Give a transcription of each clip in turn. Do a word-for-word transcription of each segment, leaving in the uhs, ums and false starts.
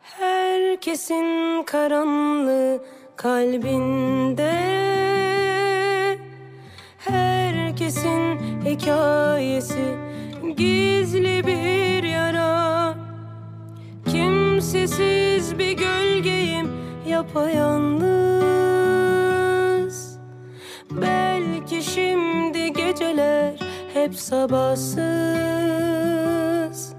Herkesin karanlığı kalbinde, herkesin hikayesi gizli bir yara. Kimsesiz bir gölgeyim, yapayalnız. Belki şimdi geceler hep sabahsız.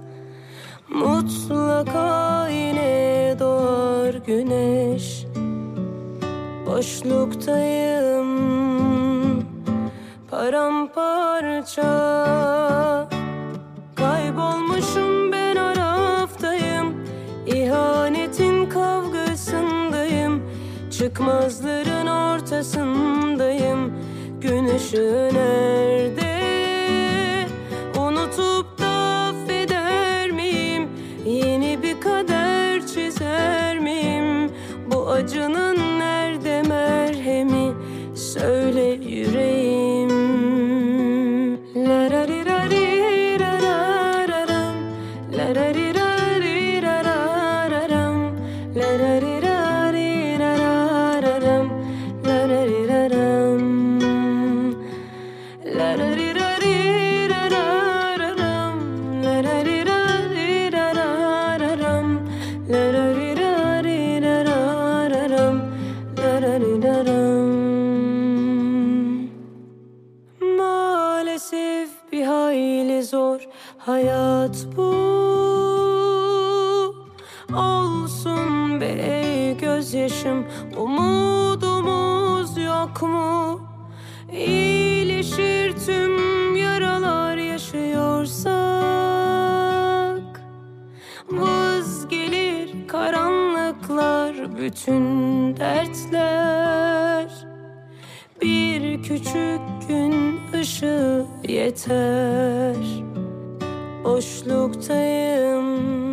Mutlaka yine doğar güneş. Boşluktayım, paramparça. Kaybolmuşum ben araftayım. İhanetin kavgasındayım. Çıkmazların ortasındayım. Gün ışığı nerede? Unutup da affeder miyim? Yeni bir kader çizer miyim? Bu acının nerede merhemi? Söyle yüreğim. Lararirirarararam, lararirirarararam, lararirirarararam, lararirirararam, lararirirarararam, lararirirarararam, lararirirarararam, lararirirararam. Maalesef bir hayli zor hayat bu. Olsun be gözyaşım, umudumuz yok mu? İyileşir tüm yaralar yaşıyorsak. Vız gelir karanlıklar, bütün dertler. Bir küçük gün ışığı yeter. Boşluktayım,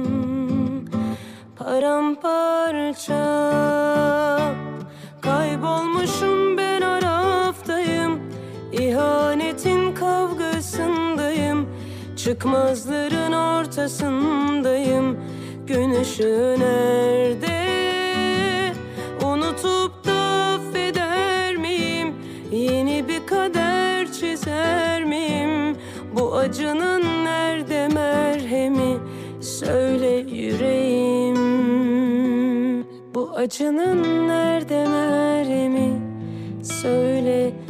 paramparça. Kaybolmuşum ben araftayım. İhanetin kavgasındayım. Çıkmazların ortasındayım. Gün ışığı nerede? Unutup da affeder miyim? Yeni bir kader çizer miyim? Bu acının nerede merhemi? Söyle yüreğim. Bu acının nerede merhemi? Söyle